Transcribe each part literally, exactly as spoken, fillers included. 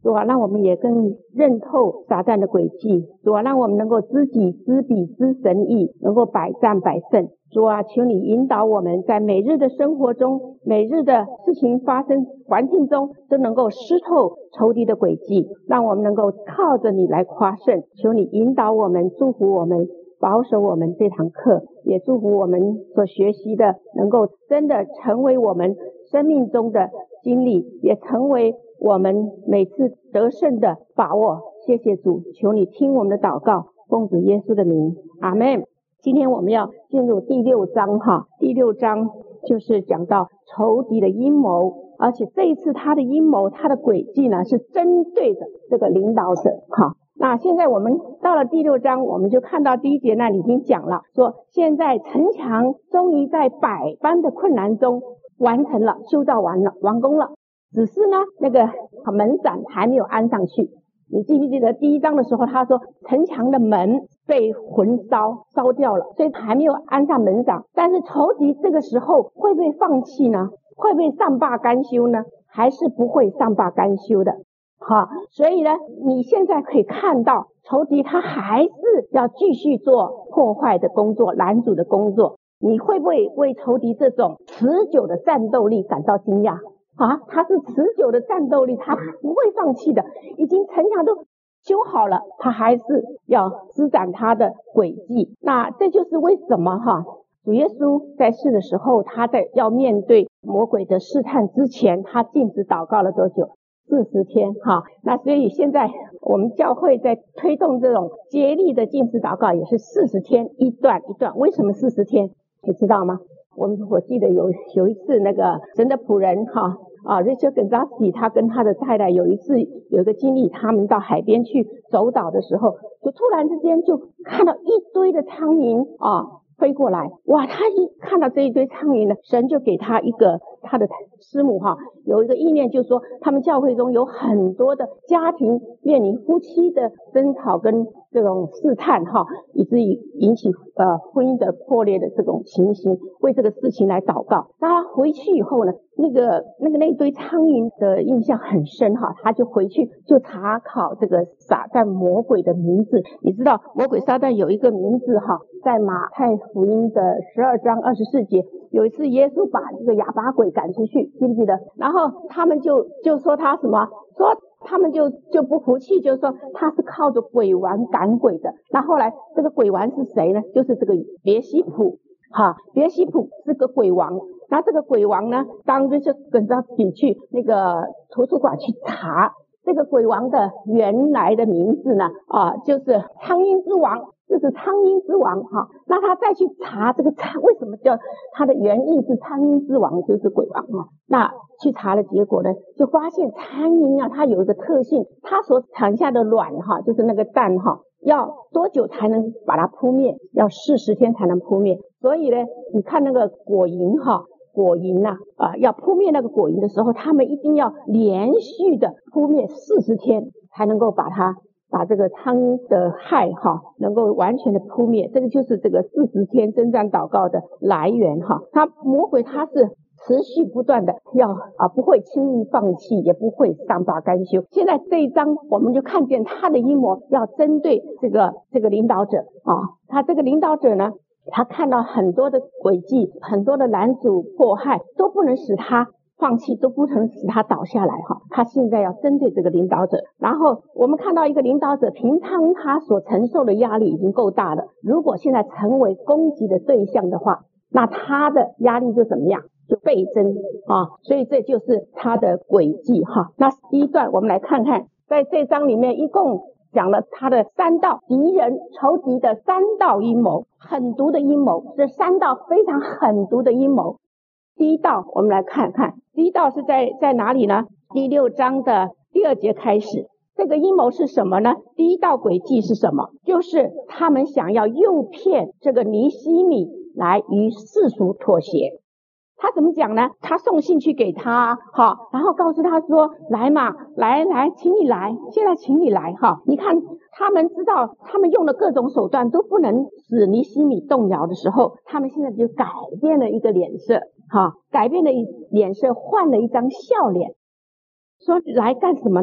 主啊，让我们也更认透撒旦的诡计。主啊，让我们能够知己知彼知神意，能够百战百胜。主啊，求你引导我们在每日的生活中，每日的事情发生环境中，都能够识透仇敌的诡计，让我们能够靠着你来夸胜。求你引导我们，祝福我们，保守我们这堂课，也祝福我们所学习的能够真的成为我们生命中的经历，也成为我们每次得胜的把握。谢谢主，求你听我们的祷告，奉主耶稣的名，阿们。今天我们要进入第六章哈，第六章就是讲到仇敌的阴谋，而且这一次他的阴谋，他的诡计呢是针对的这个领导者哈。那现在我们到了第六章，我们就看到第一节那里已经讲了，说现在城墙终于在百般的困难中完成了，修造完了，完工了，只是呢那个门斩还没有安上去。你记不记得第一章的时候他说城墙的门被焚烧烧掉了，所以还没有安上门斩。但是仇敌这个时候会不会放弃呢？会不会善罢甘休呢？还是不会善罢甘休的。好，所以呢你现在可以看到仇敌他还是要继续做破坏的工作，拦阻的工作。你会不会为仇敌这种持久的战斗力感到惊讶啊？他是持久的战斗力，他不会放弃的，已经城墙都修好了，他还是要施展他的诡计。那这就是为什么哈，主耶稣在世的时候，他在要面对魔鬼的试探之前，他禁止祷告了多久？四十天哈。那所以现在我们教会在推动这种接力的禁食祷告，也是四十天一段一段。为什么四十天？你知道吗？我们我记得有有一次那个神的仆人哈啊 Richard Gonzalez 他跟他的太太有一次有一个经历，他们到海边去走岛的时候，就突然之间就看到一堆的苍蝇啊飞过来。哇，他一看到这一堆苍蝇呢，神就给他一个他的师母哈有一个意念，就是说他们教会中有很多的家庭面临夫妻的争吵跟这种试探哈，以至于引起呃婚姻的破裂的这种情形，为这个事情来祷告。那他回去以后呢，那个那个那堆苍蝇的印象很深哈，他就回去就查考这个撒旦魔鬼的名字。你知道魔鬼撒旦有一个名字哈，在马太福音的十二章二十四节，有一次耶稣把这个哑巴鬼赶出去，记不记得？然后他们就就说他什么，说他们就就不服气，就说他是靠着鬼王赶鬼的。那后来这个鬼王是谁呢？就是这个别西卜哈，别西卜是个鬼王。那这个鬼王呢，当时就跟着你去那个图书馆去查这个鬼王的原来的名字呢，啊，就是苍蝇之王，就是苍蝇之王哈。那他再去查这个苍，为什么叫他的原意是苍蝇之王，就是鬼王嘛？那去查的结果呢，就发现苍蝇啊，它有一个特性，它所产下的卵哈，就是那个蛋哈，要多久才能把它扑灭？要四十天才能扑灭。所以呢，你看那个果蝇哈。果蝇呐、啊，啊，要扑灭那个果蝇的时候，他们一定要连续的扑灭四十天，才能够把它把这个苍蝇的害哈，能够完全的扑灭。这个就是这个四十天征战祷告的来源哈。他魔鬼他是持续不断的要啊，不会轻易放弃，也不会善罢甘休。现在这一章我们就看见他的阴谋要针对这个这个领导者啊，他这个领导者呢。他看到很多的诡计，很多的拦阻迫害，都不能使他放弃，都不能使他倒下来哈。他现在要针对这个领导者，然后我们看到一个领导者，平常他所承受的压力已经够大了，如果现在成为攻击的对象的话，那他的压力就怎么样？就倍增啊！所以这就是他的诡计哈。那第一段我们来看看，在这章里面一共讲了他的三道敌人仇敌的三道阴谋，狠毒的阴谋，这三道非常狠毒的阴谋。第一道我们来看看，第一道是在在哪里呢？第六章的第二节开始。这个阴谋是什么呢？第一道诡计是什么？就是他们想要诱骗这个尼希米来与世俗妥协。他怎么讲呢？他送信去给他哈，然后告诉他说，来嘛，来来请你来，现在请你来哈。你看他们知道他们用了各种手段都不能使尼希米动摇的时候，他们现在就改变了一个脸色哈，改变了一脸色，换了一张笑脸，说来干什么呢？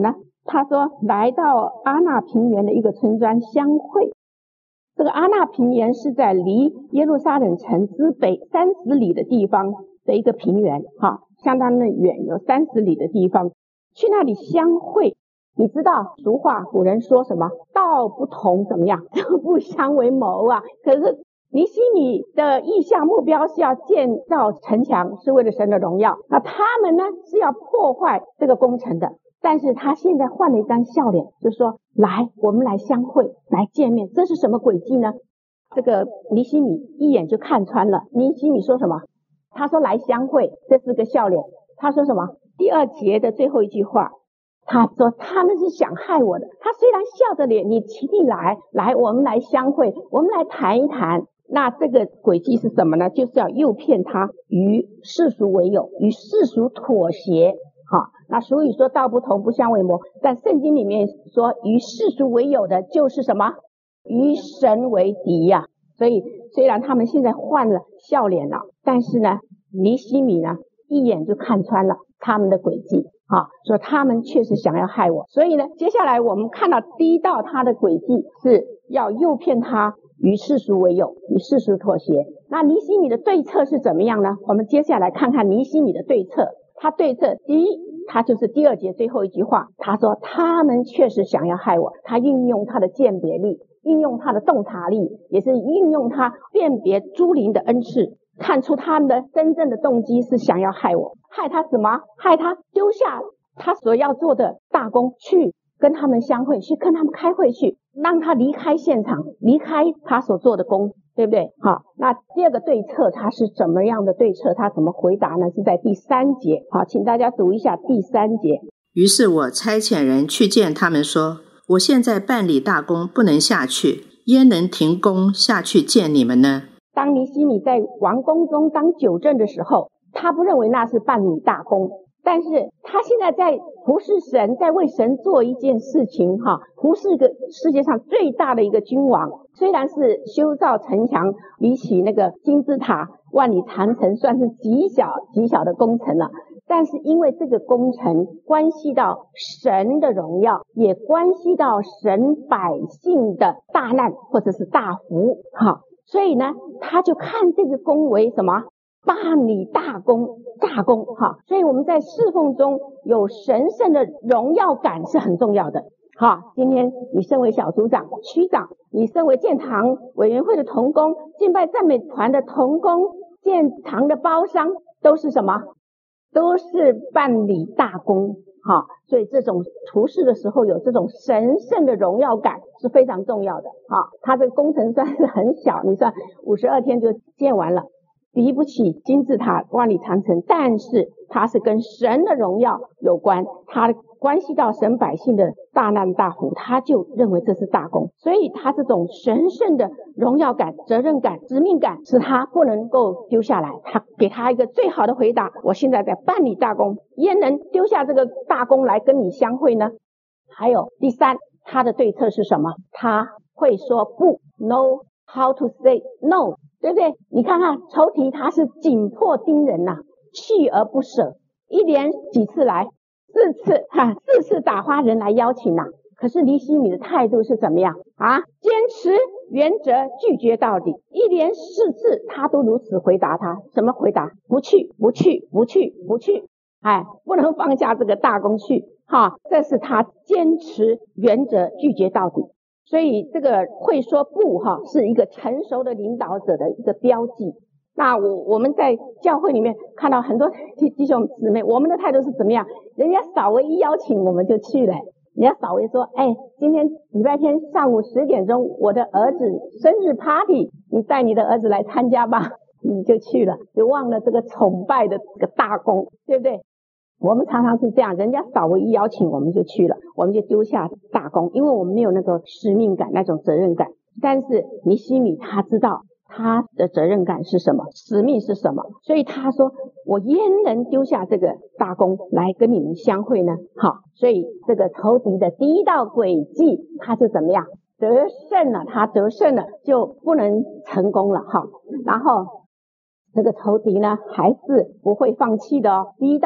他说来到阿那平原的一个村庄相会。这个阿那平原是在离耶路撒冷城之北三十里的地方的一个平原，哈，相当的远，有三十里的地方，去那里相会。你知道俗话古人说什么？道不同怎么样？不相为谋啊。可是尼希米的意向目标是要建造城墙，是为了神的荣耀。那他们呢是要破坏这个工程的。但是他现在换了一张笑脸，就说来，我们来相会，来见面。这是什么诡计呢？这个尼希米一眼就看穿了。尼希米说什么？他说来相会，这是个笑脸。他说什么？第二节的最后一句话，他说他们是想害我的。他虽然笑着脸，你请你来，来，我们来相会，我们来谈一谈。那这个诡计是什么呢？就是要诱骗他与世俗为友，与世俗妥协。好，那所以说道不同不相为谋，但圣经里面说与世俗为友的就是什么？与神为敌呀、啊。所以虽然他们现在换了笑脸了，但是呢，尼希米呢一眼就看穿了他们的诡计啊，说他们确实想要害我。所以呢，接下来我们看到第一道他的诡计是要诱骗他与世俗为友，与世俗妥协。那尼希米的对策是怎么样呢？我们接下来看看尼希米的对策。他对策，第一，他就是第二节最后一句话，他说他们确实想要害我。他运用他的鉴别力，运用他的洞察力，也是运用他辨别诸灵的恩赐，看出他们的真正的动机是想要害我。害他什么？害他丢下他所要做的大功，去跟他们相会，去跟他们开会去，让他离开现场，离开他所做的工，对不对？好，那第二个对策他是怎么样的对策？他怎么回答呢？是在第三节。好，请大家读一下第三节。 于是我差遣人去见他们说，我现在办理大工，不能下去，焉能停工下去见你们呢？ 当尼希米在王宫中当酒政的时候，他不认为那是办理大工，但是他现在在服侍神，在为神做一件事情哈，服侍个世界上最大的一个君王。虽然是修造城墙，比起那个金字塔、万里长城算是极小极小的工程了，但是因为这个工程关系到神的荣耀，也关系到神百姓的大难或者是大福哈，所以呢，他就看这个工为什么？办理大功，大功哈，所以我们在侍奉中有神圣的荣耀感是很重要的。好，今天你身为小组长、区长，你身为建堂委员会的同工、敬拜赞美团的同工、建堂的包商，都是什么？都是办理大功。好，所以这种服事的时候有这种神圣的荣耀感是非常重要的。好，它这个工程算是很小，你算五十二天就建完了。比不起金字塔、万里长城，但是它是跟神的荣耀有关，它关系到神百姓的大难大福，他就认为这是大功。所以他这种神圣的荣耀感、责任感、使命感是他不能够丢下来。他给他一个最好的回答，我现在在办理大功，焉能丢下这个大功来跟你相会呢？还有第三，他的对策是什么？他会说不 ，know how to say no，对不对？你看看仇敌他是紧迫盯人呐、啊，锲而不舍，一连几次来，四次哈，四次打发人来邀请呐、啊。可是尼希米的态度是怎么样啊？坚持原则，拒绝到底。一连四次他都如此回答他，什么回答？不去，不去，不去，不去，哎，不能放下这个大功去哈。这是他坚持原则，拒绝到底。所以这个会说不哈，是一个成熟的领导者的一个标记。那我我们在教会里面看到很多弟兄姊妹，我们的态度是怎么样？人家稍微一邀请我们就去了，人家稍微说，哎，今天礼拜天上午十点钟，我的儿子生日 party， 你带你的儿子来参加吧，你就去了，就忘了这个崇拜的这个大功，对不对？我们常常是这样，人家稍微一邀请我们就去了，我们就丢下大功，因为我们没有那个使命感，那种责任感。但是尼希米他知道他的责任感是什么，使命是什么，所以他说我焉能丢下这个大功来跟你们相会呢？好，所以这个仇敌的第一道诡计他就怎么样？得胜了，他得胜了就不能成功了哈。然后这个仇敌呢还是不会放弃的哦。第一道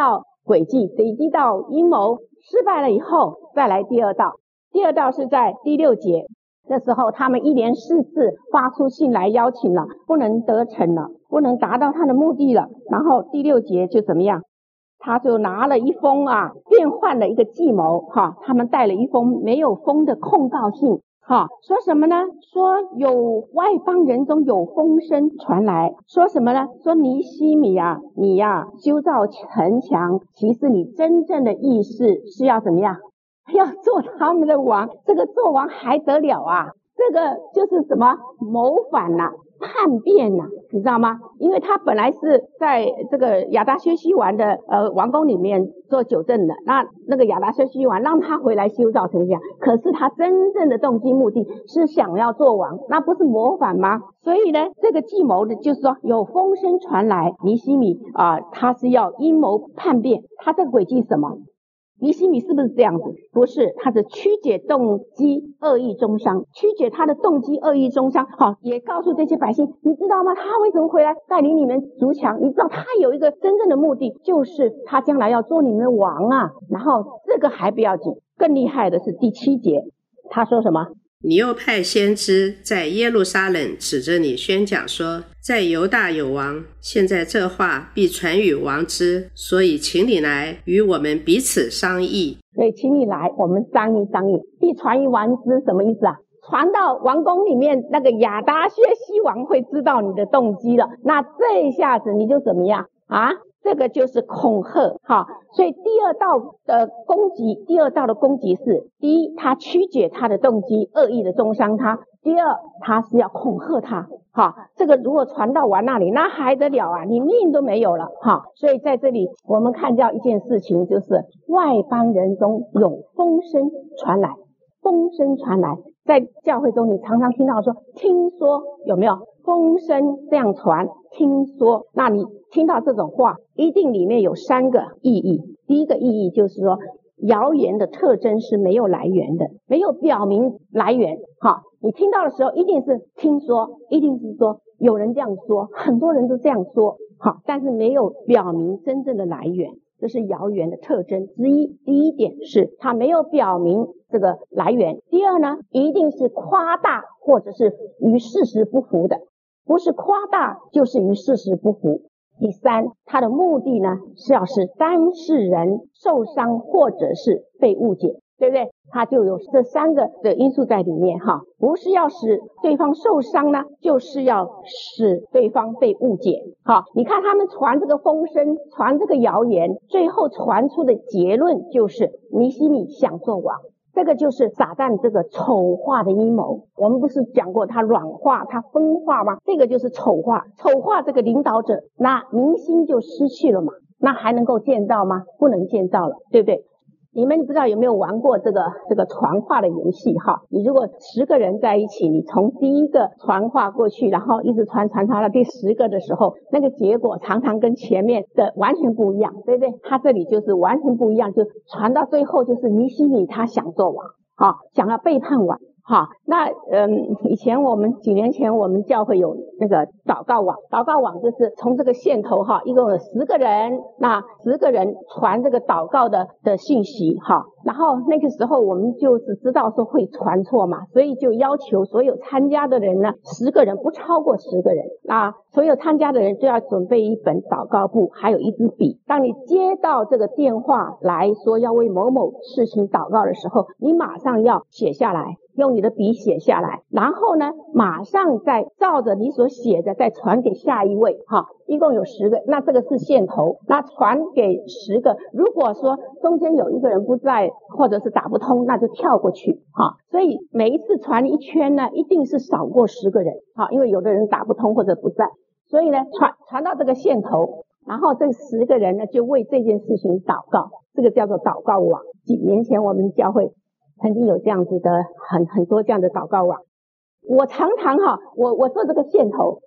诡计，累积到阴谋失败了以后，再来第二道。第二道是在第六节，这时候他们一连四次发出信来邀请了，不能得逞了，不能达到他的目的了。然后第六节就怎么样？他就拿了一封啊，变换了一个计谋哈，他们带了一封没有封的控告信哈，说什么呢？说有外邦人中有风声传来，说什么呢？说尼希米啊，你呀、啊、修造城墙，其实你真正的意思是要怎么样？要做他们的王，这个做王还得了啊？这个就是什么谋反呐、啊、叛变呐、啊，你知道吗？因为他本来是在这个亚达薛西王的呃王宫里面做酒政的，那那个亚达薛西王让他回来修造城墙，可是他真正的动机目的是想要做王，那不是谋反吗？所以呢，这个计谋的就是说有风声传来，尼希米啊、呃，他是要阴谋叛变，他这个诡计什么？尼希米是不是这样子？不是，他是曲解动机，恶意中伤，曲解他的动机，恶意中伤。好，也告诉这些百姓，你知道吗？他为什么回来带领你们筑墙？你知道他有一个真正的目的，就是他将来要做你们的王啊。然后这个还不要紧，更厉害的是第七节，他说什么？ 你又派先知在耶路撒冷指着你宣讲说，在犹大有王，现在这话必传与王之，所以请你来与我们彼此商议。 所以请你来，我们商议商议。必传于王之什么意思啊？传到王宫里面，那个亚达薛西王会知道你的动机了，那这一下子你就怎么样啊？这个就是恐吓哈，所以第二道的攻击，第二道的攻击是：第一，他曲解他的动机，恶意的中伤他；第二，他是要恐吓他。哈，这个如果传到王那里，那还得了啊？你命都没有了哈。所以在这里我们看到一件事情，就是外邦人中有风声传来，风声传来，在教会中你常常听到说，听说，有没有？风声这样传，听说，那你听到这种话，一定里面有三个意义。第一个意义就是说，谣言的特征是没有来源的，没有表明来源。好，你听到的时候一定是听说，一定是说有人这样说，很多人都这样说，好，但是没有表明真正的来源，这是谣言的特征之一。第一点是它没有表明这个来源。第二呢，一定是夸大或者是与事实不符的，不是夸大就是与事实不符。第三，它的目的呢是要使当事人受伤或者是被误解，对不对？它就有这三个的因素在里面哈，不是要使对方受伤呢，就是要使对方被误解。好，你看他们传这个风声，传这个谣言，最后传出的结论就是尼希米想做王。这个就是撒旦这个丑化的阴谋。我们不是讲过他软化他分化吗？这个就是丑化，丑化这个领导者，那民心就失去了嘛，那还能够建造吗？不能建造了，对不对？你们不知道有没有玩过这个这个传话的游戏哈？你如果十个人在一起，你从第一个传话过去，然后一直传传传到第十个的时候，那个结果常常跟前面的完全不一样，对不对？他这里就是完全不一样，就传到最后就是尼希米他想做王，好，想要背叛王。好，那嗯，以前我们几年前我们教会有那个祷告网，祷告网就是从这个线头哈，一共有十个人，那十个人传这个祷告的的信息哈，然后那个时候我们就是知道说会传错嘛，所以就要求所有参加的人呢，十个人不超过十个人，那所有参加的人就要准备一本祷告簿，还有一支笔。当你接到这个电话来说要为某某事情祷告的时候，你马上要写下来。用你的笔写下来，然后呢，马上再照着你所写的再传给下一位，哈，一共有十个，那这个是线头，那传给十个，如果说中间有一个人不在，或者是打不通，那就跳过去，哈，所以每一次传一圈呢，一定是少过十个人，哈，因为有的人打不通或者不在，所以呢，传传到这个线头，然后这十个人呢就为这件事情祷告，这个叫做祷告网。几年前我们教会曾经有这样子的很很多这样的祷告网，我常常哈，我我做这个线头，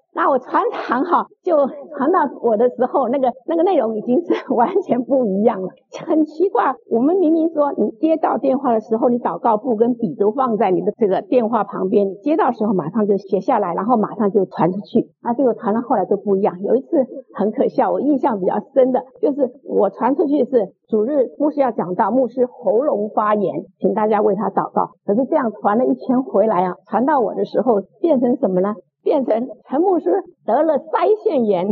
那我传传哈，就传到我的时候，那个那个内容已经是完全不一样了，很奇怪。我们明明说你接到电话的时候，你祷告簿跟笔都放在你的这个电话旁边，你接到的时候马上就写下来，然后马上就传出去。那结果传到后来都不一样。有一次很可笑，我印象比较深的就是我传出去是主日牧师要讲到牧师喉咙发炎，请大家为他祷告。可是这样传了一圈回来啊，传到我的时候变成什么呢？变成陈牧师得了腮腺炎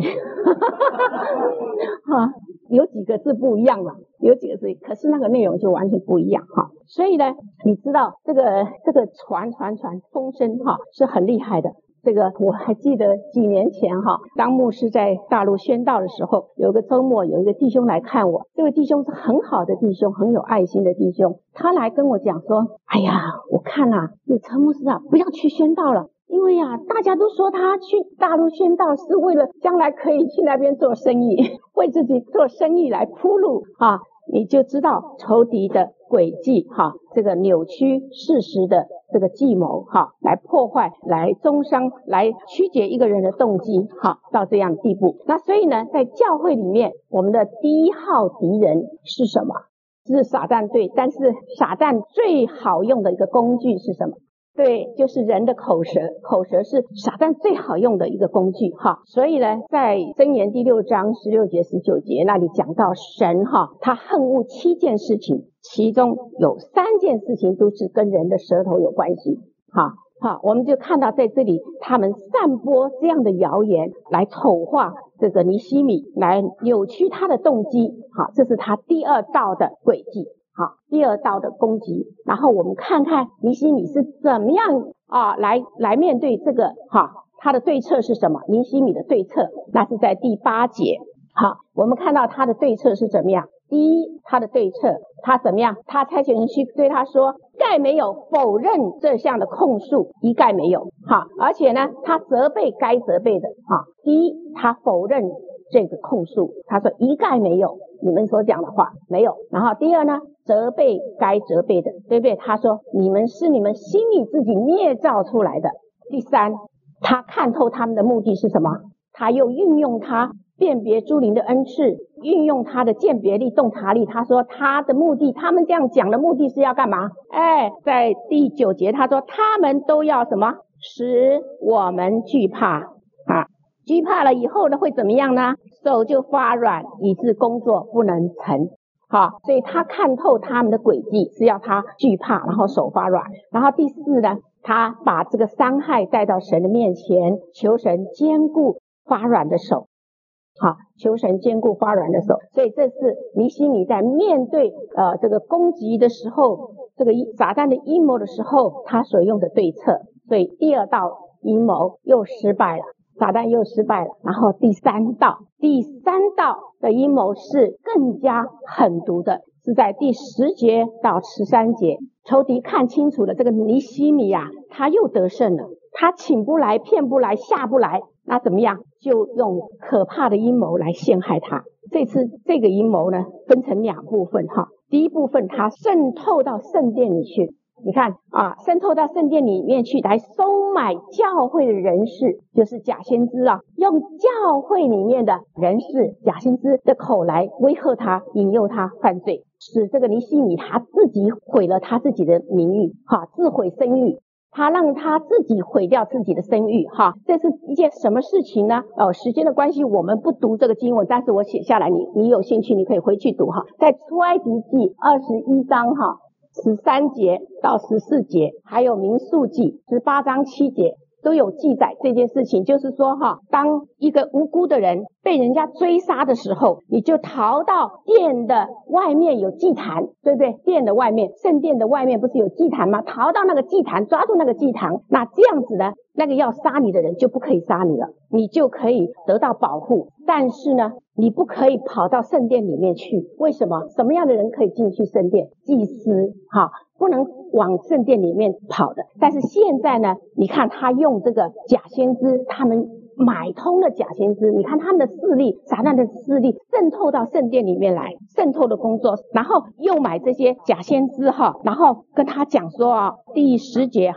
哈，有几个字不一样了，有几个字，可是那个内容就完全不一样哈。所以呢，你知道这个这个传传传风声哈是很厉害的。这个我还记得几年前哈，当牧师在大陆宣道的时候，有个周末有一个弟兄来看我，这位弟兄是很好的弟兄，很有爱心的弟兄，他来跟我讲说，哎呀，我看啊，这陈牧师啊，不要去宣道了。因为啊，大家都说他去大陆宣道是为了将来可以去那边做生意，为自己做生意来铺路啊，你就知道仇敌的诡计哈，这个扭曲事实的这个计谋哈，来破坏、来中伤、来曲解一个人的动机哈，到这样的地步。那所以呢，在教会里面，我们的第一号敌人是什么？是撒旦，对，但是撒旦最好用的一个工具是什么？对，就是人的口舌，口舌是撒旦最好用的一个工具哈。所以呢，在箴言第六章十六节十九节那里讲到神哈，他恨恶七件事情，其中有三件事情都是跟人的舌头有关系哈。好，我们就看到在这里他们散播这样的谣言来丑化这个尼希米，来扭曲他的动机，好，这是他第二道的诡计。好，第二道的攻击，然后我们看看尼希米是怎么样啊来来面对这个哈，他的对策是什么？尼希米的对策，那是在第八节。好，我们看到他的对策是怎么样？第一，他的对策，他怎么样？他差遣人去对他说，概没有否认这项的控诉，一概没有。好，而且呢，他责备该责备的。好，第一，他否认这个控诉，他说一概没有，你们所讲的话没有。然后第二呢，责备该责备的，对不对？他说你们是你们心里自己捏造出来的。第三，他看透他们的目的是什么，他又运用他辨别诸灵的恩赐，运用他的鉴别力、洞察力。他说他的目的，他们这样讲的目的是要干嘛？哎，在第九节他说他们都要什么？使我们惧怕啊！惧怕了以后呢，会怎么样呢？手就发软，以致工作不能成。好，所以他看透他们的诡计，是要他惧怕，然后手发软。然后第四呢，他把这个伤害带到神的面前，求神坚固发软的手。好，求神坚固发软的手。所以这是尼希米在面对呃这个攻击的时候，这个撒旦的阴谋的时候，他所用的对策。所以第二道阴谋又失败了，撒旦又失败了。然后第三道，第三道的阴谋是更加狠毒的，是在第十节到十三节。仇敌看清楚了这个尼希米啊，他又得胜了，他请不来，骗不来，下不来，那怎么样？就用可怕的阴谋来陷害他。这次这个阴谋呢，分成两部分哈。第一部分，他渗透到圣殿里去。你看啊，渗透到圣殿里面去，来收买教会的人士，就是假先知啊，用教会里面的人士、假先知的口来威吓他，引诱他犯罪，使这个尼希米他自己毁了他自己的名誉，哈，自毁声誉。他让他自己毁掉自己的声誉，哈，这是一件什么事情呢？哦，时间的关系，我们不读这个经文，但是我写下来，你你有兴趣，你可以回去读哈，在出埃及记二十一章哈。十三节到十四节，还有民数记十八章七节都有记载这件事情。就是说哈，当一个无辜的人被人家追杀的时候，你就逃到殿的外面有祭坛，对不对？殿的外面，圣殿的外面不是有祭坛吗？逃到那个祭坛，抓住那个祭坛，那这样子呢，那个要杀你的人就不可以杀你了，你就可以得到保护。但是呢，你不可以跑到圣殿里面去。为什么？什么样的人可以进去圣殿？祭司，哈，不能往圣殿里面跑的。但是现在呢，你看他用这个假先知，他们买通了假先知，你看他们的势力，撒旦的势力渗透到圣殿里面来，渗透的工作，然后又买这些假先知哈，然后跟他讲说啊，第十节哈，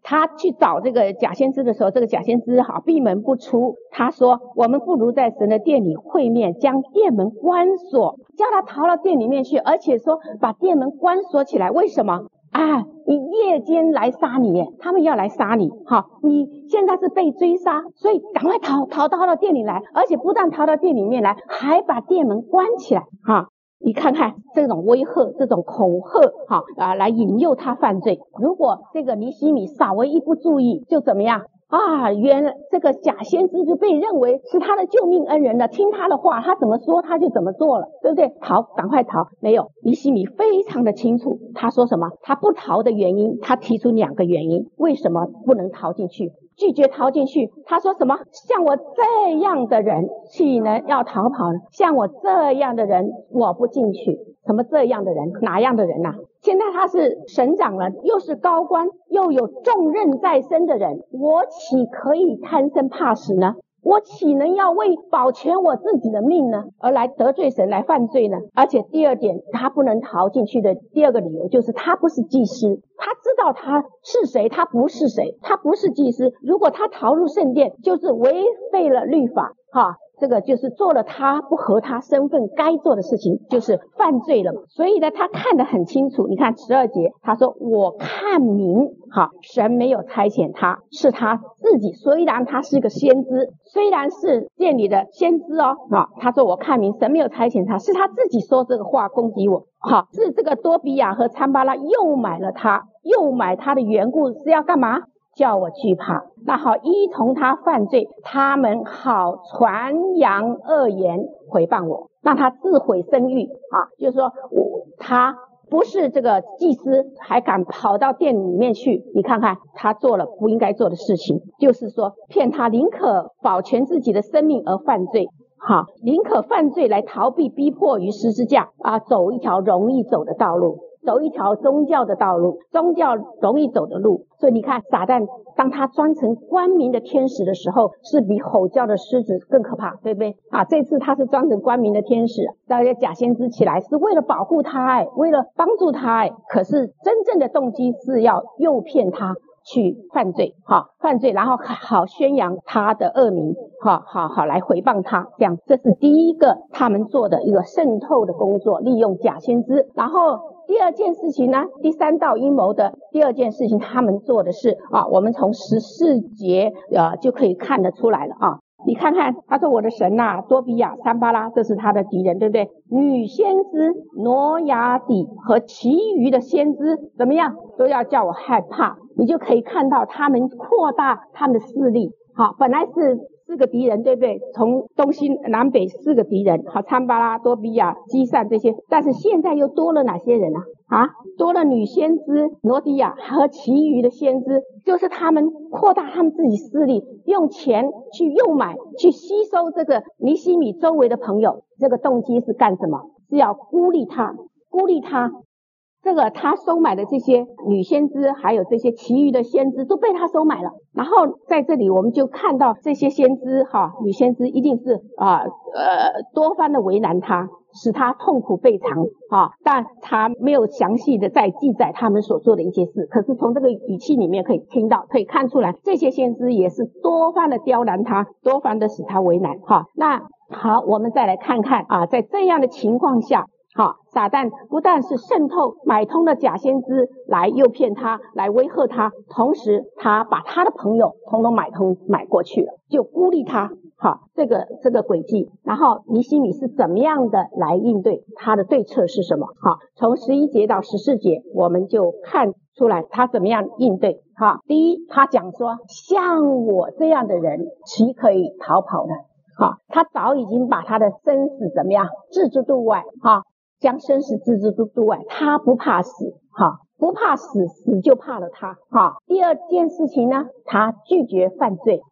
他去找这个假先知的时候，这个假先知好闭门不出。他说：“我们不如在神的殿里会面，将殿门关锁，叫他逃到殿里面去，而且说把殿门关锁起来。为什么？啊，你夜间来杀你耶，他们要来杀你，好，你现在是被追杀，所以赶快逃，逃到了殿里来，而且不但逃到殿里面来，还把殿门关起来，哈。”你看看这种威吓，这种恐吓，哈啊，来引诱他犯罪。如果这个尼希米稍微一不注意，就怎么样啊？原来这个假先知就被认为是他的救命恩人了，听他的话，他怎么说他就怎么做了，对不对？逃，赶快逃！没有，尼希米非常的清楚，他说什么？他不逃的原因，他提出两个原因，为什么不能逃进去？拒绝逃进去，他说什么？像我这样的人岂能要逃跑呢？像我这样的人我不进去。什么这样的人？哪样的人啊？现在他是省长了，又是高官，又有重任在身的人，我岂可以贪生怕死呢？我岂能要为保全我自己的命呢，而来得罪神，来犯罪呢？而且第二点，他不能逃进去的第二个理由就是他不是祭司，他知道他是谁，他不是谁，他不是祭司。如果他逃入圣殿，就是违背了律法，哈，这个就是做了他不合他身份该做的事情，就是犯罪了嘛。所以呢，他看得很清楚。你看十二节，他说我看明，好，神没有差遣他，是他自己。虽然他是个先知，虽然是殿里的先知哦，啊，他说我看明，神没有差遣他，是他自己说这个话攻击我。好，是这个多比亚和参巴拉又买了他，又买他的缘故是要干嘛？叫我惧怕。那好，依从他犯罪，他们好传扬恶言毁谤我，让他自毁声誉啊！就是说我他不是这个祭司，还敢跑到殿里面去，你看看他做了不应该做的事情，就是说骗他宁可保全自己的生命而犯罪，好，宁可犯罪来逃避逼迫于十字架啊，走一条容易走的道路，走一条宗教的道路，宗教容易走的路。所以你看撒旦当他装成光明的天使的时候，是比吼叫的狮子更可怕，对不对啊？这次他是装成光明的天使，大家假先知起来是为了保护他，哎，为了帮助他，哎，可是真正的动机是要诱骗他去犯罪，好犯罪，然后好宣扬他的恶名，好好好来诽谤他，这样这是第一个他们做的一个渗透的工作，利用假先知。然后第二件事情呢，第三道阴谋的第二件事情，他们做的是啊，我们从十四节呃就可以看得出来了啊。你看看，他说我的神呐、啊，多比亚、参巴拉，这是他的敌人，对不对？女先知挪亚底和其余的先知怎么样，都要叫我害怕。你就可以看到他们扩大他们的势力。好，本来是四个敌人，对不对？从东西南北四个敌人，好，参巴拉、多比亚、基散这些，但是现在又多了哪些人啊？啊，多了女先知挪迪亚和其余的先知，就是他们扩大他们自己势力，用钱去诱买，去吸收这个尼希米周围的朋友。这个动机是干什么？是要孤立他，孤立他。这个他收买的这些女先知还有这些其余的先知都被他收买了。然后在这里我们就看到这些先知哈，女先知一定是啊呃多番的为难他，使他痛苦倍长啊，但他没有详细的在记载他们所做的一些事。可是从这个语气里面可以听到，可以看出来这些先知也是多番的刁难他，多番的使他为难哈。那好，我们再来看看啊，在这样的情况下，好，撒旦不但是渗透买通了假先知来诱骗他，来威吓他，同时他把他的朋友统统买通买过去了，就孤立他。好，这个这个诡计，然后尼希米是怎么样的来应对，他的对策是什么？好，从十一节到十四节我们就看出来他怎么样应对。好，第一，他讲说像我这样的人岂可以逃跑呢？好，他早已经把他的生死怎么样置之度外，好，将生死置之度外，他不怕死，好，不怕死，死就怕了他。好，第二件事情呢，他拒绝犯罪。咦，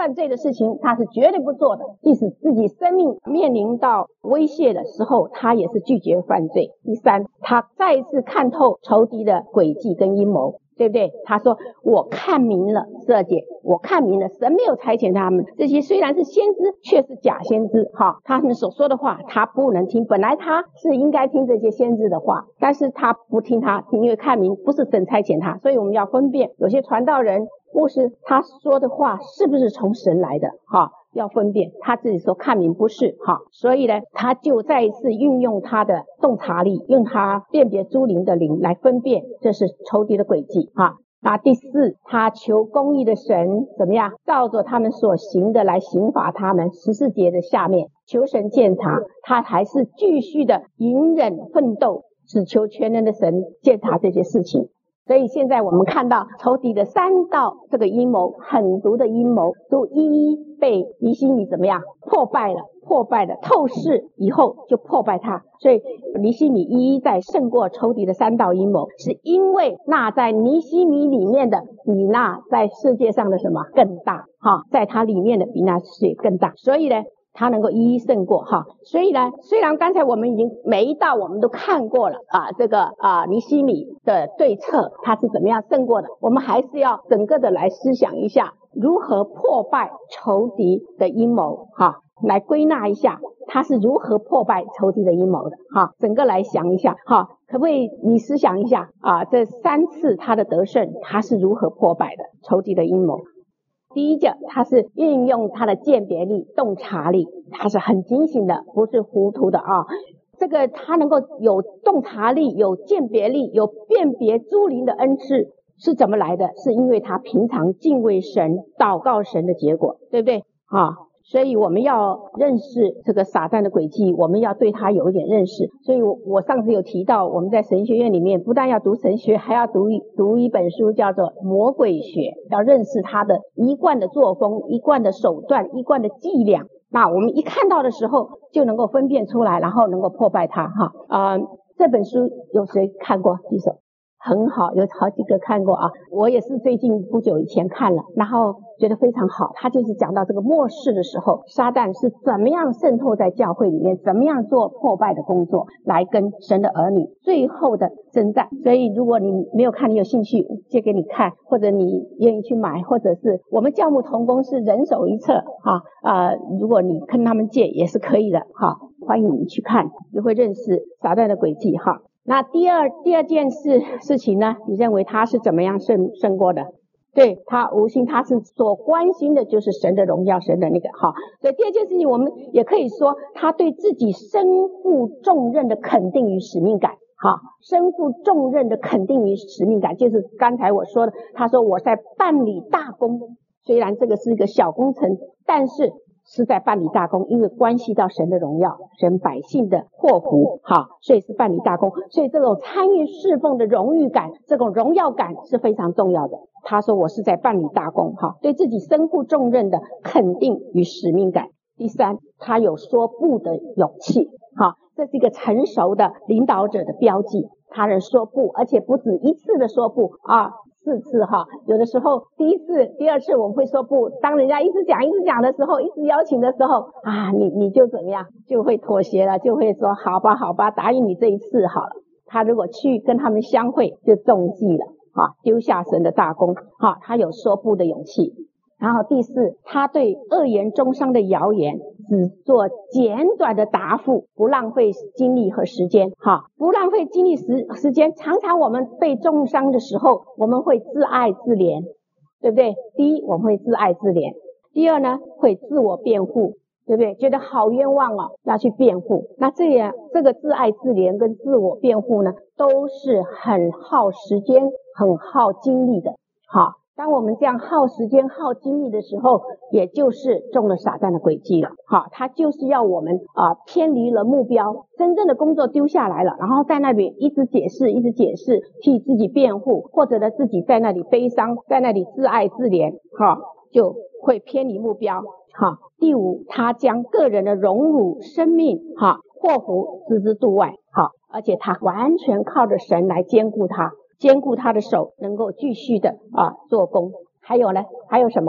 犯罪的事情他是绝对不做的，即使自己生命面临到威胁的时候，他也是拒绝犯罪。第三，他再一次看透仇敌的诡计跟阴谋，对不对？他说我看明了，十二节，我看明了，神没有差遣他们，这些虽然是先知，却是假先知哈，他们所说的话他不能听，本来他是应该听这些先知的话，但是他不听他，因为看明不是神差遣他，所以我们要分辨有些传道人牧师他说的话是不是从神来的哈，要分辨，他自己说看明不是哈，所以呢他就再一次运用他的洞察力，用他辨别诸灵的灵来分辨这是仇敌的诡计哈。那第四，他求公义的神怎么样照着他们所行的来刑罚他们。十四节的下面，求神鉴察，他还是继续的隐忍奋斗，只求全能的神鉴察这些事情。所以现在我们看到仇敌的三道这个阴谋，狠毒的阴谋都一一被尼希米怎么样破败了，破败了，透视以后就破败他。所以尼希米一一在胜过仇敌的三道阴谋，是因为那在尼希米里面的比那在世界上的什么更大哈，在他里面的比那世界更大，所以呢他能够一一胜过哈。所以呢，虽然刚才我们已经每一道我们都看过了啊，这个啊尼希米的对策他是怎么样胜过的，我们还是要整个的来思想一下如何破败仇敌的阴谋哈，来归纳一下他是如何破败仇敌的阴谋的哈，整个来想一下哈，可不可以你思想一下啊，这三次他的得胜他是如何破败的仇敌的阴谋。第一个，他是运用他的鉴别力、洞察力，他是很警醒的，不是糊涂的啊。这个他能够有洞察力、有鉴别力、有辨别诸灵的恩赐，是怎么来的？是因为他平常敬畏神、祷告神的结果，对不对啊？所以我们要认识这个撒旦的诡计，我们要对他有一点认识。所以我我上次有提到，我们在神学院里面不但要读神学，还要读一读一本书叫做魔鬼学，要认识他的一贯的作风、一贯的手段、一贯的伎俩。那我们一看到的时候就能够分辨出来，然后能够破败它哈。啊、呃，这本书有谁看过？举手。很好，有好几个看过啊，我也是最近不久以前看了，然后觉得非常好。他就是讲到这个末世的时候，撒旦是怎么样渗透在教会里面，怎么样做破败的工作，来跟神的儿女最后的征战。所以如果你没有看，你有兴趣借给你看，或者你愿意去买，或者是我们教牧同工是人手一册哈啊、呃，如果你跟他们借也是可以的哈，欢迎你去看，你会认识撒旦的诡计哈。那第二第二件事事情呢，你认为他是怎么样胜胜过的？对，他无心，他是所关心的就是神的荣耀，神的那个哈。所以第二件事情我们也可以说他对自己身负重任的肯定与使命感哈，身负重任的肯定与使命感，就是刚才我说的，他说我在办理大工，虽然这个是一个小工程，但是是在办理大工，因为关系到神的荣耀，神百姓的祸福，好，所以是办理大工。所以这种参与侍奉的荣誉感，这种荣耀感是非常重要的。他说我是在办理大工，好，对自己身负重任的肯定与使命感。第三，他有说不的勇气，好，这是一个成熟的领导者的标记。他能说不，而且不止一次的说不啊。四次哈，有的时候第一次、第二次我们会说不，当人家一直讲、一直讲的时候，一直邀请的时候啊，你你就怎么样，就会妥协了，就会说好吧，好吧，答应你这一次好了。他如果去跟他们相会，就中计了啊，丢下神的大功啊，他有说不的勇气。然后第四，他对恶言中伤的谣言只做简短的答复，不浪费精力和时间哈，不浪费精力时时间。常常我们被重伤的时候，我们会自爱自怜，对不对？第一，我们会自爱自怜；第二呢，会自我辩护，对不对？觉得好冤枉哦，要去辩护。那这样这个自爱自怜跟自我辩护呢，都是很耗时间、很耗精力的。好，当我们这样耗时间耗精力的时候，也就是中了撒旦的诡计了。好，他就是要我们啊、呃、偏离了目标，真正的工作丢下来了，然后在那里一直解释一直解释，替自己辩护，或者呢自己在那里悲伤，在那里自爱自怜，哈，就会偏离目标。好，第五，他将个人的荣辱、生命、哈祸福置之度外。好，而且他完全靠着神来兼顾他。兼顾他的手能够继续的啊做工。还有呢，还有什么？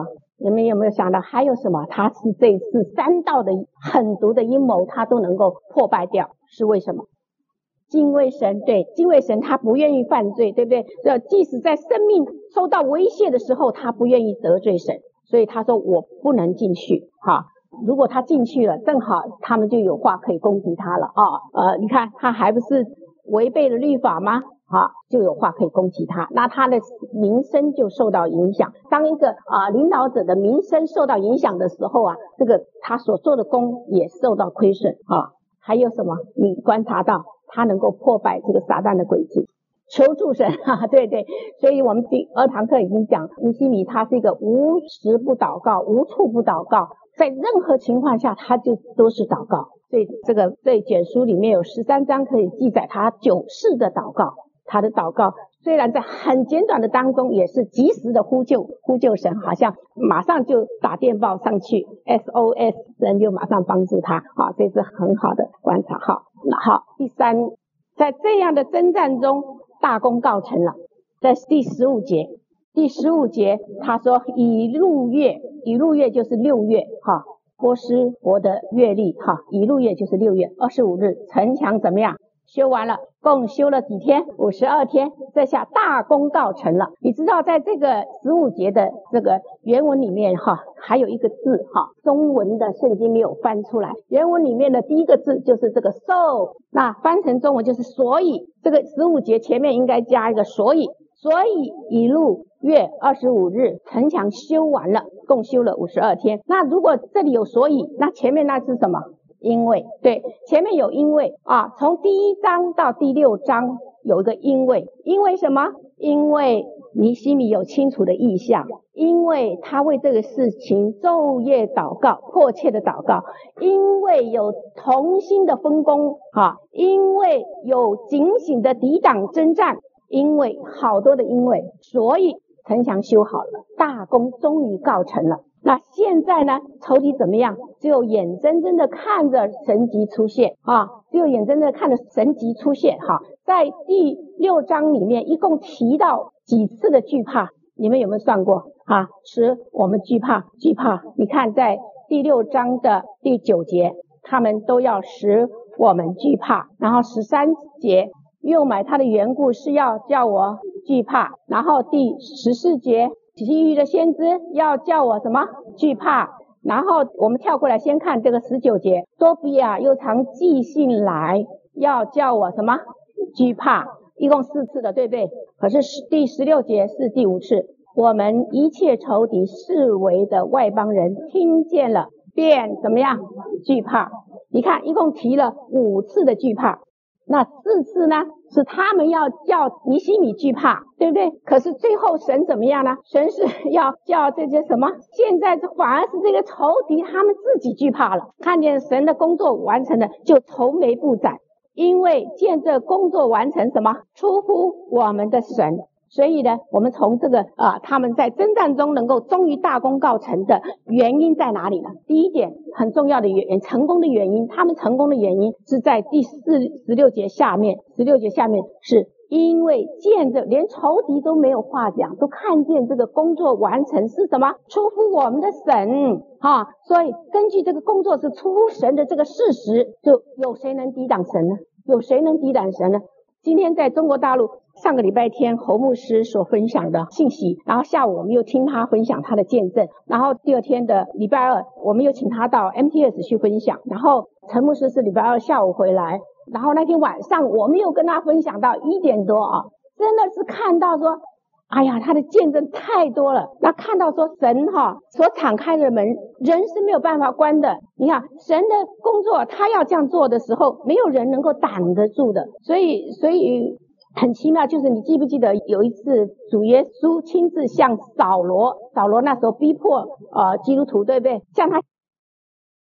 你们有没有想到还有什么？他是这次三道的狠毒的阴谋，他都能够破败掉，是为什么？敬畏神，对，敬畏神，他不愿意犯罪，对不对？即使在生命受到威胁的时候，他不愿意得罪神，所以他说我不能进去。哈，如果他进去了，正好他们就有话可以攻击他了啊。呃，你看他还不是违背了律法吗？啊，就有话可以攻击他，那他的名声就受到影响。当一个啊、呃、领导者的名声受到影响的时候啊，这个他所做的功也受到亏损啊。还有什么？你观察到他能够破败这个撒旦的诡计，求助神啊，对对。所以我们第二堂课已经讲，尼希米他是一个无时不祷告，无处不祷告，在任何情况下他就都是祷告。所以这个这卷书里面有十三章可以记载他九世的祷告。他的祷告虽然在很简短的当中，也是及时的呼救呼救神，好像马上就打电报上去 S O S， 人就马上帮助他啊，这是很好的观察。好，那好，第三，在这样的征战中，大功告成了。在第十五节，第十五节他说以路月，以路月就是六月哈，波斯国的月历哈，以路月就是六月二十五日，城墙怎么样？修完了，共修了几天？五十二天，这下大功告成了。你知道在这个十五节的这个原文里面哈，还有一个字哈，中文的圣经没有翻出来。原文里面的第一个字就是这个 so， 那翻成中文就是所以。这个十五节前面应该加一个所以，所以以路月二十五日，城墙修完了，共修了五十二天。那如果这里有所以，那前面那是什么？因为，对，前面有因为啊，从第一章到第六章有一个因为，因为什么？因为尼希米有清楚的意向，因为他为这个事情昼夜祷告，迫切的祷告，因为有同心的分工啊，因为有警醒的抵挡征战，因为好多的因为，所以城墙修好了，大功终于告成了。那现在呢，仇敌怎么样？只有眼睁睁的看着神迹出现啊，只有眼睁睁的看着神迹出现哈。在第六章里面一共提到几次的惧怕，你们有没有算过啊？使我们惧怕惧怕，你看在第六章的第九节，他们都要使我们惧怕，然后十三节又买他的缘故是要叫我惧怕，然后第十四节其余的先知要叫我什么惧怕，然后我们跳过来先看这个十九节，多比亚又常寄信来要叫我什么惧怕，一共四次的，对不对？可是第十六节是第五次，我们一切仇敌视为的外邦人听见了便怎么样惧怕。你看一共提了五次的惧怕，那四次呢是他们要叫尼希米惧怕，对不对？可是最后神怎么样呢？神是要叫这些什么？现在反而是这个仇敌他们自己惧怕了，看见神的工作完成了就愁眉不展，因为见这工作完成什么出乎我们的神。所以呢，我们从这个啊、呃，他们在征战中能够终于大功告成的原因在哪里呢？第一点很重要的原因，成功的原因，他们成功的原因是在第四十六节下面，十六节下面是因为见着连仇敌都没有话讲，都看见这个工作完成是什么？出乎我们的神啊！所以根据这个工作是出乎神的这个事实，就有谁能抵挡神呢？有谁能抵挡神呢？今天在中国大陆，上个礼拜天侯牧师所分享的信息，然后下午我们又听他分享他的见证，然后第二天的礼拜二我们又请他到 M T S 去分享，然后陈牧师是礼拜二下午回来，然后那天晚上我们又跟他分享到一点多啊，真的是看到说哎呀，他的见证太多了。那看到说神哈所敞开的门，人是没有办法关的。你看神的工作，他要这样做的时候，没有人能够挡得住的。所以，所以很奇妙，就是你记不记得有一次主耶稣亲自向扫罗，扫罗那时候逼迫呃基督徒，对不对？向他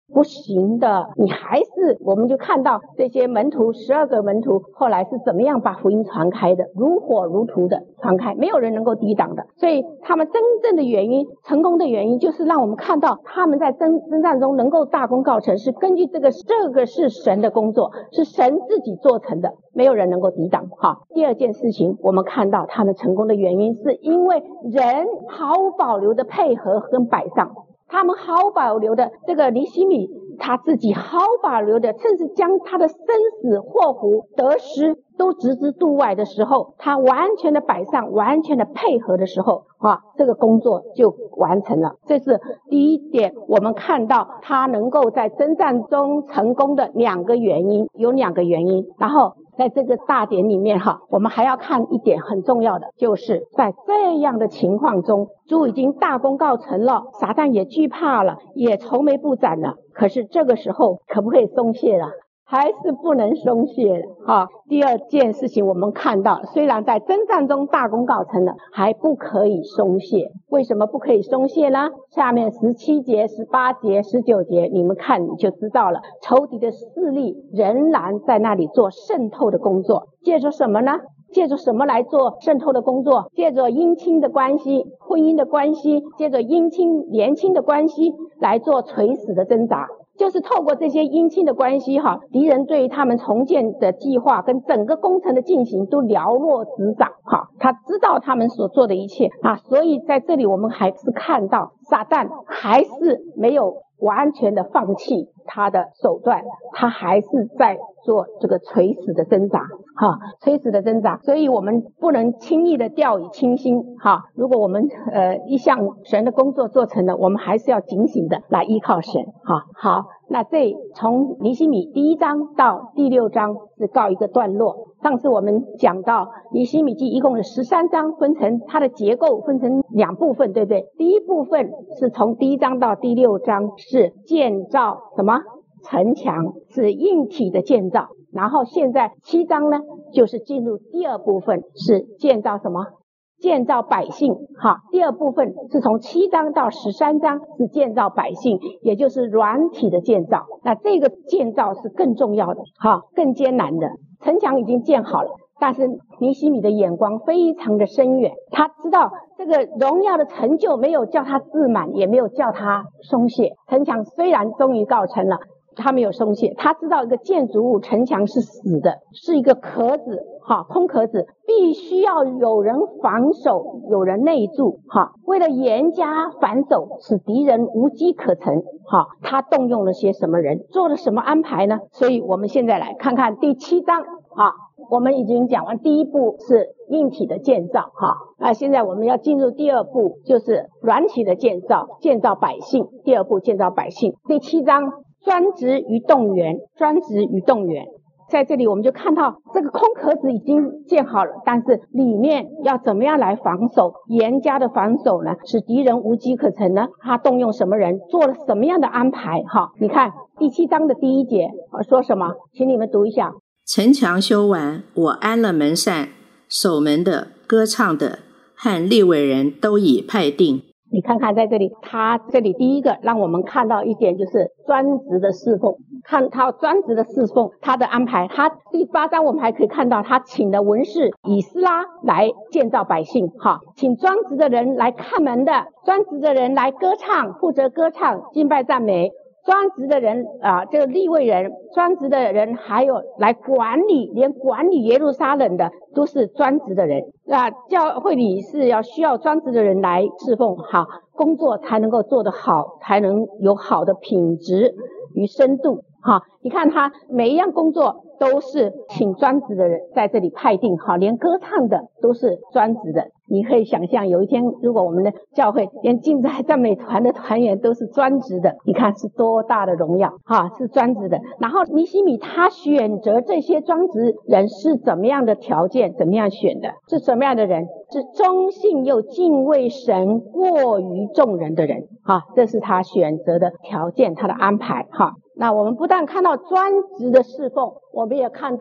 不行的，你还是，我们就看到这些门徒，十二个门徒后来是怎么样把福音传开的，如火如荼的传开，没有人能够抵挡的。所以他们真正的原因，成功的原因，就是让我们看到他们在征征战中能够大功告成，是根据这个，这个是神的工作，是神自己做成的，没有人能够抵挡。哈，第二件事情，我们看到他们成功的原因，是因为人毫无保留的配合跟摆上。他们毫无保留的，这个尼希米他自己毫无保留的，甚至将他的生死祸福得失都置之度外的时候，他完全的摆上，完全的配合的时候啊，这个工作就完成了。这是第一点，我们看到他能够在征战中成功的两个原因，有两个原因。然后在这个大典里面哈，我们还要看一点很重要的，就是在这样的情况中，主已经大功告成了，撒旦也惧怕了，也愁眉不展了。可是这个时候可不可以松懈了？还是不能松懈的啊。第二件事情我们看到，虽然在征战中大功告成了，还不可以松懈。为什么不可以松懈呢？下面十七节、十八节、十九节你们看你就知道了。仇敌的势力仍然在那里做渗透的工作，借着什么呢？借着什么来做渗透的工作？借着姻亲的关系、婚姻的关系，借着姻亲连亲的关系来做垂死的挣扎。就是透过这些姻亲的关系哈，敌人对于他们重建的计划跟整个工程的进行都了若指掌哈，他知道他们所做的一切啊，所以在这里我们还是看到撒旦还是没有完全的放弃他的手段，他还是在做这个垂死的挣扎哈，垂死的挣扎，所以我们不能轻易的掉以轻心哈。如果我们呃一项神的工作做成了，我们还是要警醒的来依靠神哈。好，那这从尼希米第一章到第六章是告一个段落。上次我们讲到尼希米记一共有十三章，分成它的结构分成两部分，对不对？第一部分是从第一章到第六章是建造什么？城墙，是硬体的建造。然后现在七章呢，就是进入第二部分，是建造什么？建造百姓。好，第二部分是从七章到十三章是建造百姓，也就是软体的建造。那这个建造是更重要的，好，更艰难的。城墙已经建好了，但是尼希米的眼光非常的深远，他知道这个荣耀的成就没有叫他自满，也没有叫他松懈。城墙虽然终于告成了，他没有松懈，他知道一个建筑物城墙是死的，是一个壳子，哈，空壳子，必须要有人防守，有人内住，哈，为了严加防守，使敌人无机可乘，哈，他动用了些什么人，做了什么安排呢？所以我们现在来看看第七章，啊，我们已经讲完第一步是硬体的建造，哈，那现在我们要进入第二步，就是软体的建造，建造百姓。第二步建造百姓，第七章专职与动员，专职与动员。在这里我们就看到这个空壳子已经建好了，但是里面要怎么样来防守，严加的防守呢？使敌人无机可乘呢？他动用什么人，做了什么样的安排？哈，你看第七章的第一节说什么？请你们读一下。 城墙修完，我安了门扇，守门的、歌唱的和利未人都已派定。 你看看在这里，他这里第一个让我们看到一点，就是专职的侍奉。看他专职的侍奉，他的安排，他第八章我们还可以看到他请了文士以斯拉来建造百姓，哈，请专职的人来看门的，专职的人来歌唱，负责歌唱敬拜赞美，专职的人啊，这个利未人，专职的人还有来管理，连管理耶路撒冷的都是专职的人。那教会里是要需要专职的人来侍奉，好，工作才能够做得好，才能有好的品质与深度。好，你看他每一样工作都是请专职的人在这里派定，好，连歌唱的都是专职的。你可以想象有一天如果我们的教会连敬拜赞美团的团员都是专职的，你看是多大的荣耀，哈，是专职的。然后尼希米他选择这些专职人是怎么样的条件，怎么样选的，是什么样的人？是忠信又敬畏神过于众人的人，哈，这是他选择的条件，他的安排，哈。那我们不但看到专职的侍奉，我们也看到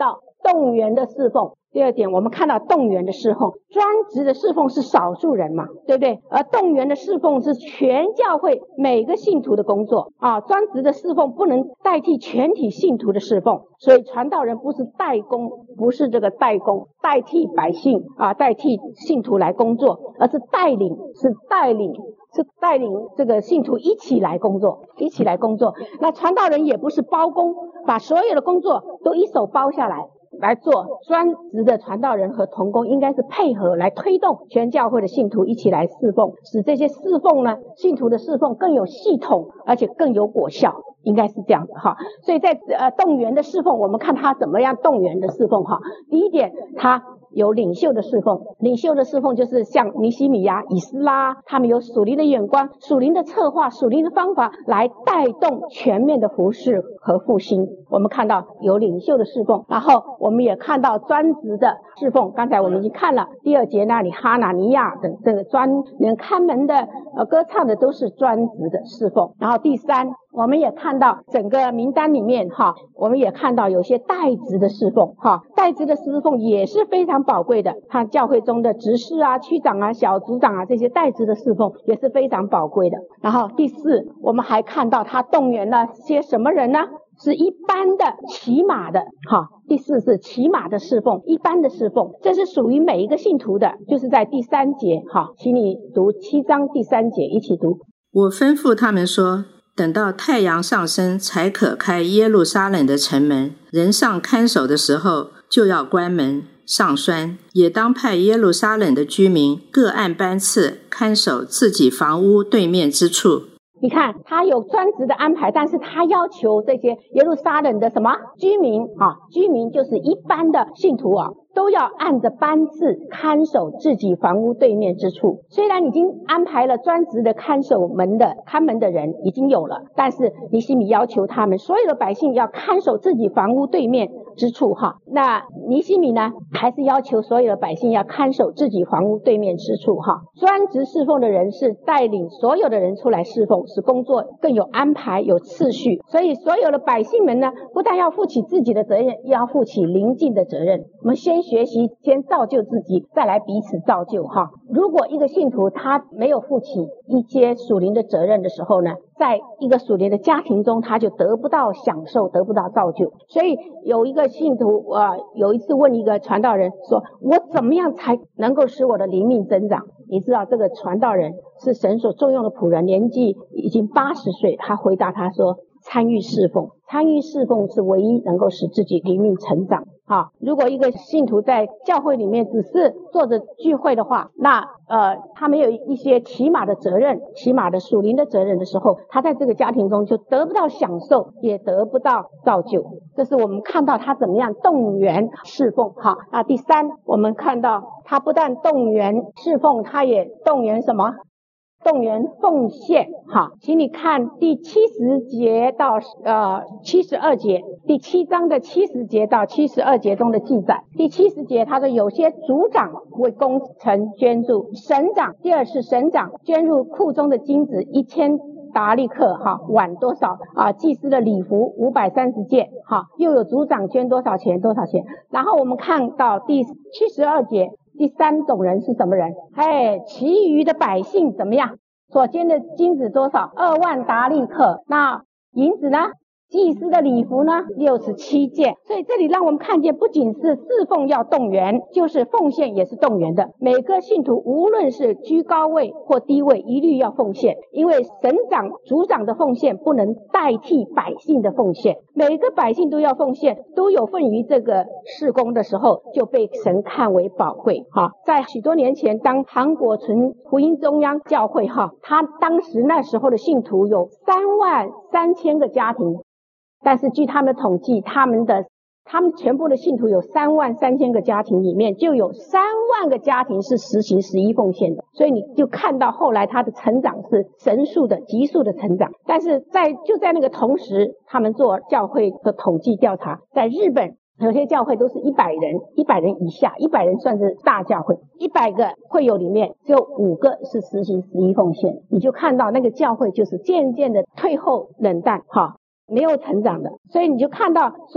动员的侍奉。第二点，我们看到动员的侍奉，专职的侍奉是少数人嘛，对不对？而动员的侍奉是全教会每个信徒的工作啊，专职的侍奉不能代替全体信徒的侍奉，所以传道人不是代工，不是这个代工代替百姓啊，代替信徒来工作，而是带领，是带领。是带领这个信徒一起来工作，一起来工作。那传道人也不是包工，把所有的工作都一手包下来来做。专职的传道人和同工应该是配合来推动全教会的信徒一起来侍奉，使这些侍奉呢，信徒的侍奉更有系统，而且更有果效，应该是这样的哈。所以在呃动员的侍奉，我们看他怎么样动员的侍奉哈。第一点，他有领袖的侍奉，领袖的侍奉就是像尼西米亚、以斯拉，他们有属灵的眼光、属灵的策划、属灵的方法来带动全面的服事和复兴。我们看到有领袖的侍奉，然后我们也看到专职的侍奉。刚才我们已经看了第二节那里哈拿尼亚等这个专人看门的呃歌唱的都是专职的侍奉。然后第三，我们也看到整个名单里面哈，我们也看到有些代职的侍奉哈，代职的侍奉也是非常宝贵的。他教会中的执事啊、区长啊、小组长啊，这些代职的侍奉也是非常宝贵的。然后第四，我们还看到他动员了些什么人呢？是一般的骑马的哈。第四是骑马的侍奉，一般的侍奉，这是属于每一个信徒的，就是在第三节哈，请你读七章第三节一起读。 我吩咐他们说，等到太阳上升才可开耶路撒冷的城门，人上看守的时候就要关门上栓，也当派耶路撒冷的居民各按班次看守自己房屋对面之处。 你看他有专职的安排，但是他要求这些耶路撒冷的什么居民啊，居民就是一般的信徒啊，都要按着班次看守自己房屋对面之处。虽然已经安排了专职的看守门的看门的人已经有了，但是尼西米要求他们所有的百姓要看守自己房屋对面之处哈。那尼西米呢，还是要求所有的百姓要看守自己房屋对面之处哈。专职侍奉的人是带领所有的人出来侍奉，使工作更有安排、有次序。所以所有的百姓们呢，不但要负起自己的责任，也要负起邻近的责任。我们先学习，先造就自己，再来彼此造就哈。如果一个信徒他没有负起一些属灵的责任的时候呢，在一个属灵的家庭中，他就得不到享受，得不到造就。所以有一个信徒呃，有一次问一个传道人说，我怎么样才能够使我的灵命增长？你知道这个传道人是神所重用的仆人，年纪已经八十岁，他回答他说，参与侍奉，参与侍奉是唯一能够使自己灵命成长。好，如果一个信徒在教会里面只是坐着聚会的话，那呃他没有一些起码的责任，起码的属灵的责任的时候，他在这个家庭中就得不到享受，也得不到造就。这是我们看到他怎么样动员侍奉。好，那第三，我们看到他不但动员侍奉，他也动员什么？动员奉献。好，请你看第七十节到呃七十二节，第七章的七十节到七十二节中的记载。第七十节他说，有些族长为工程捐助，省长，第二是省长捐入库中的金子一千达利克哈，碗多少啊？祭司的礼服五百三十件哈，又有族长捐多少钱多少钱。然后我们看到第七十二节，第三种人是什么人？哎，其余的百姓怎么样？所捐的金子多少？二万达利克。那银子呢？祭司的礼服呢？六十七件。所以这里让我们看见，不仅是侍奉要动员，就是奉献也是动员的。每个信徒无论是居高位或低位，一律要奉献，因为省长、族长的奉献不能代替百姓的奉献。每个百姓都要奉献，都有份于这个事工的时候，就被神看为宝贵哈。在许多年前，当韩国存福音中央教会哈，他当时那时候的信徒有三万三千个家庭。但是据他们的统计，他们的他们全部的信徒有三万三千个家庭，里面就有三万个家庭是实行十一奉献的。所以你就看到后来他的成长是神速的、急速的成长。但是在就在那个同时，他们做教会的统计调查，在日本有些教会都是一百人，一百人以下，一百人算是大教会，一百个会友里面只有五个是实行十一奉献。你就看到那个教会就是渐渐的退后冷淡哈。没有成长的。所以你就看到说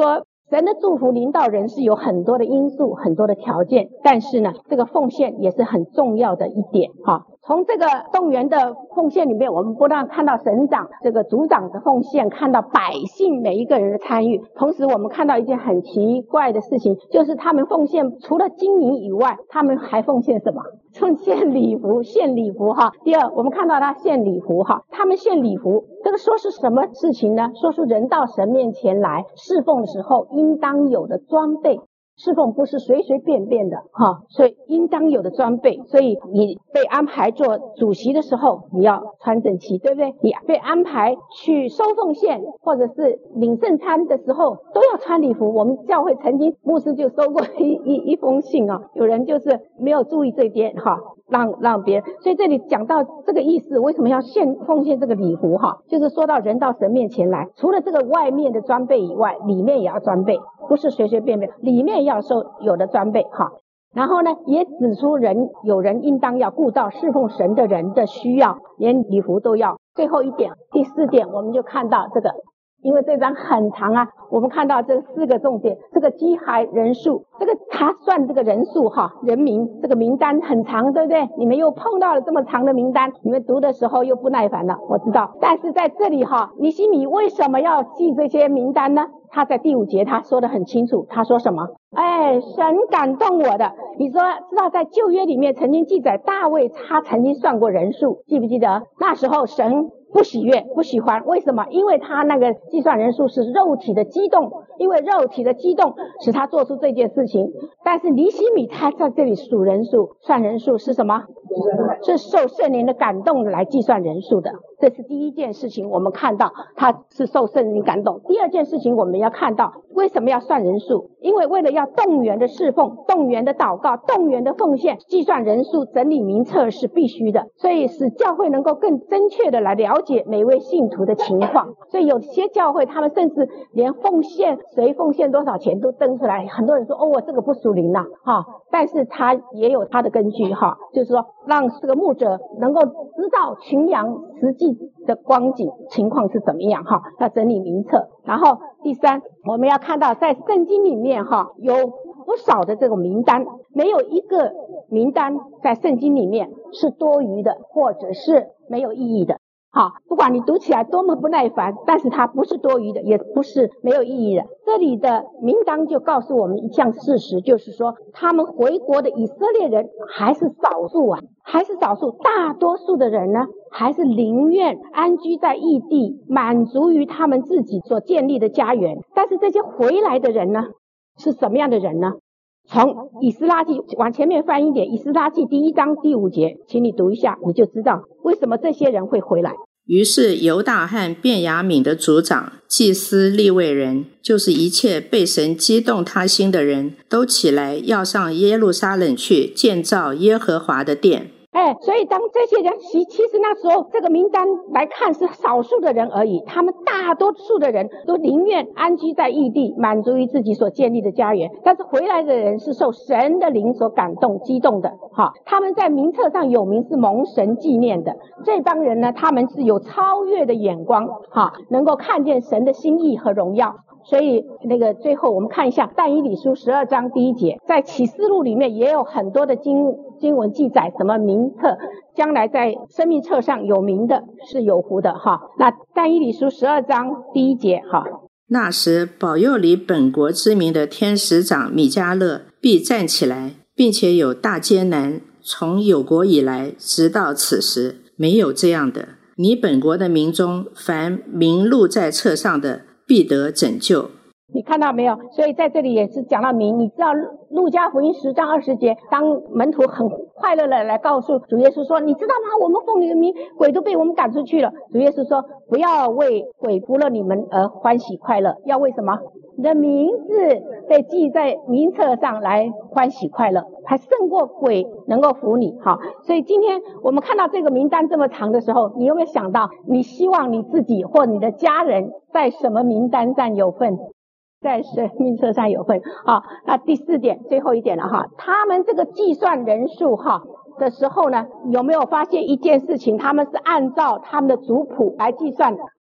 神的祝福临到人是有很多的因素，很多的条件，但是呢，这个奉献也是很重要的一点哈。从这个动员的奉献里面，我们不但看到省长这个族长的奉献，看到百姓每一个人的参与，同时我们看到一件很奇怪的事情，就是他们奉献除了金银以外，他们还奉献什么？奉献礼服，献礼服哈。第二，我们看到他献礼服哈，他们献礼服，这个说是什么事情呢？说是人到神面前来侍奉的时候应当有的装备。侍奉不是随随便便的哈，所以应当有的装备。所以你被安排做主席的时候，你要穿整齐，对不对？你被安排去收奉献或者是领圣餐的时候，都要穿礼服。我们教会曾经牧师就收过一一一封信啊，有人就是没有注意这一点哈，让让别人。所以这里讲到这个意思，为什么要献奉献这个礼服哈？就是说到人到神面前来，除了这个外面的装备以外，里面也要装备，不是随随便便，里面要收有的装备哈。然后呢，也指出人有人应当要顾到侍奉神的人的需要，连礼服都要。最后一点，第四点，我们就看到这个，因为这章很长啊，我们看到这四个重点，这个饥孩人数，这个他算这个人数哈，人名这个名单很长，对不对？你们又碰到了这么长的名单，你们读的时候又不耐烦了，我知道。但是在这里哈，尼希米为什么要记这些名单呢？他在第五节他说得很清楚，他说什么？哎，神感动我的。你说知道在旧约里面曾经记载大卫他曾经算过人数，记不记得？那时候神不喜悦不喜欢，为什么？因为他那个计算人数是肉体的激动，因为肉体的激动使他做出这件事情。但是尼希米他在这里数人数算人数是什么？是受圣灵的感动来计算人数的。这是第一件事情，我们看到他是受圣灵感动。第二件事情我们要看到为什么要算人数，因为为了要动员的侍奉，动员的祷告，动员的奉献，计算人数整理名册是必须的，所以使教会能够更真确的来了解每位信徒的情况。所以有些教会他们甚至连奉献谁奉献多少钱都登出来，很多人说哦，我这个不属灵啊哈，但是他也有他的根据哈，就是说让这个牧者能够知道群羊实际的光景情况是怎么样哈，要整理名册。然后第三，我们要看到在圣经里面哈有不少的这种名单，没有一个名单在圣经里面是多余的或者是没有意义的。好，不管你读起来多么不耐烦，但是它不是多余的，也不是没有意义的。这里的名单就告诉我们一项事实，就是说他们回国的以色列人还是少数啊，还是少数，大多数的人呢还是宁愿安居在异地，满足于他们自己所建立的家园。但是这些回来的人呢是什么样的人呢？从以斯拉记往前面翻一点，以斯拉记第一章第五节，请你读一下，你就知道为什么这些人会回来。 于是犹大和便雅悯的族长、祭司、利未人，就是一切被神激动他心的人，都起来要上耶路撒冷去建造耶和华的殿。 哎，所以当这些人其其实那时候这个名单来看是少数的人而已，他们大多数的人都宁愿安居在异地，满足于自己所建立的家园。但是回来的人是受神的灵所感动激动的哈，他们在名册上有名，是蒙神纪念的。这帮人呢，他们是有超越的眼光哈，能够看见神的心意和荣耀。所以那个最后我们看一下但以理书十二章第一节，在启示录里面也有很多的经经文记载什么名册，将来在生命册上有名的是有福的哈。那但以理书十二章第一节哈， 那时保佑你本国之民的天使长米迦勒必站起来，并且有大艰难，从有国以来直到此时没有这样的。你本国的民中凡名录在册上的必得拯救。 你看到没有？所以在这里也是讲到名。你知道路加福音十章二十节，当门徒很快乐的来告诉主耶稣说，你知道吗？我们奉你的名，鬼都被我们赶出去了。主耶稣说，不要为鬼服了你们而欢喜快乐，要为什么？你的名字被记在名册上来欢喜快乐，还胜过鬼能够服你。好，所以今天我们看到这个名单这么长的时候，你有没有想到你希望你自己或你的家人在什么名单上有份？在生命册上有份。好，那第四点最后一点了哈，他们这个计算人数哈的时候呢，有没有发现一件事情？他们是按照他们的族谱来计算的。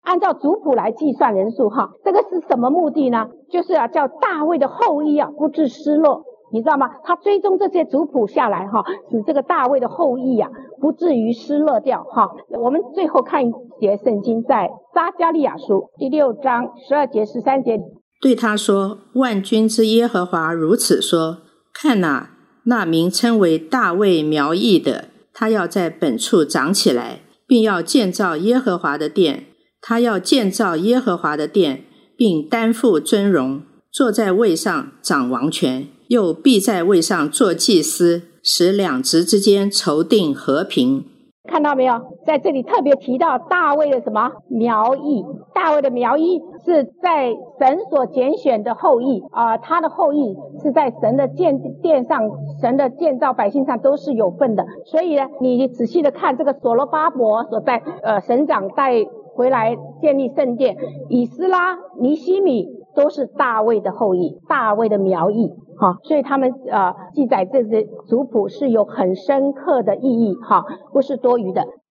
按照族谱来计算人数哈，这个是什么目的呢？就是啊，叫大卫的后裔啊不致失落，你知道吗？他追踪这些族谱下来哈，使这个大卫的后裔啊不至于失落掉哈。我们最后看一节圣经，在撒迦利亚书第六章十二节十三节， 对他说：万军之耶和华如此说，看哪，那名称为大卫苗裔的，他要在本处长起来，并要建造耶和华的殿。他要建造耶和华的殿，并担负尊荣，坐在位上掌王权，又必在位上做祭司，使两职之间筹定和平。 看到没有，在这里特别提到大卫的什么苗裔，大卫的苗裔是在神所拣选的后裔啊、呃，他的后裔是在神的建殿上，神的建造百姓上都是有份的。所以呢，你仔细的看这个所罗巴伯所在呃省长带回来建立圣殿，以斯拉、尼希米都是大卫的后裔，大卫的苗裔。好，所以他们呃记载这些族谱是有很深刻的意义哈，不是多余的。